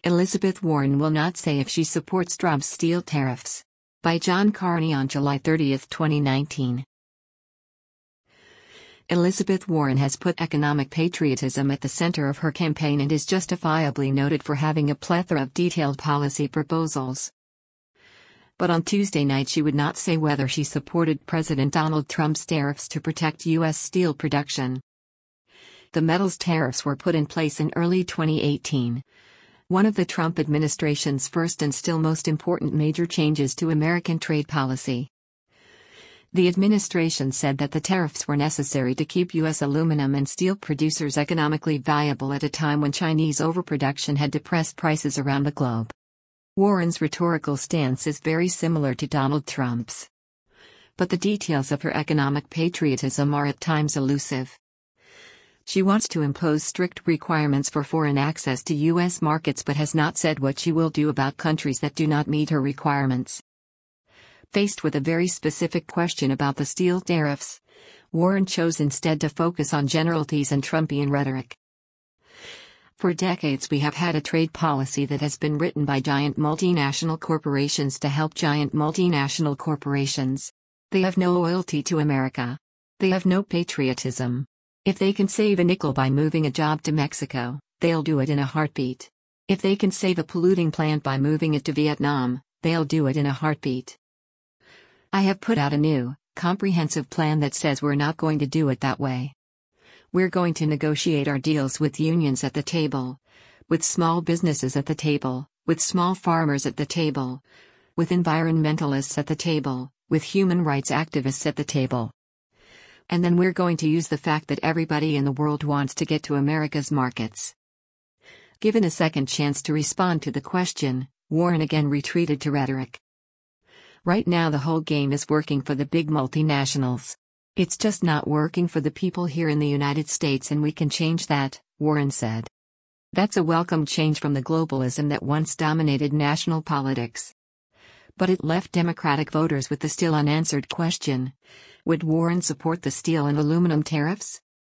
Elizabeth Warren will not say if she supports Trump's steel tariffs. By John Carney on July 30, 2019. Elizabeth Warren has put economic patriotism at the center of her campaign and is justifiably noted for having a plethora of detailed policy proposals. But on Tuesday night she would not say whether she supported President Donald Trump's tariffs to protect U.S. steel production. The metals tariffs were put in place in early 2018. One of the Trump administration's first and still most important major changes to American trade policy. The administration said that the tariffs were necessary to keep U.S. aluminum and steel producers economically viable at a time when Chinese overproduction had depressed prices around the globe. Warren's rhetorical stance is very similar to Donald Trump's. But the details of her economic patriotism are at times elusive. She wants to impose strict requirements for foreign access to U.S. markets but has not said what she will do about countries that do not meet her requirements. Faced with a very specific question about the steel tariffs, Warren chose instead to focus on generalities and Trumpian rhetoric. For decades we have had a trade policy that has been written by giant multinational corporations to help giant multinational corporations. They have no loyalty to America. They have no patriotism. If they can save a nickel by moving a job to Mexico, they'll do it in a heartbeat. If they can save a polluting plant by moving it to Vietnam, they'll do it in a heartbeat. I have put out a new, comprehensive plan that says we're not going to do it that way. We're going to negotiate our deals with unions at the table, with small businesses at the table, with small farmers at the table, with environmentalists at the table, with human rights activists at the table. And then we're going to use the fact that everybody in the world wants to get to America's markets. Given a second chance to respond to the question, Warren again retreated to rhetoric. Right now the whole game is working for the big multinationals. It's just not working for the people here in the United States, and we can change that, Warren said. That's a welcome change from the globalism that once dominated national politics. But it left Democratic voters with the still unanswered question: would Warren support the steel and aluminum tariffs?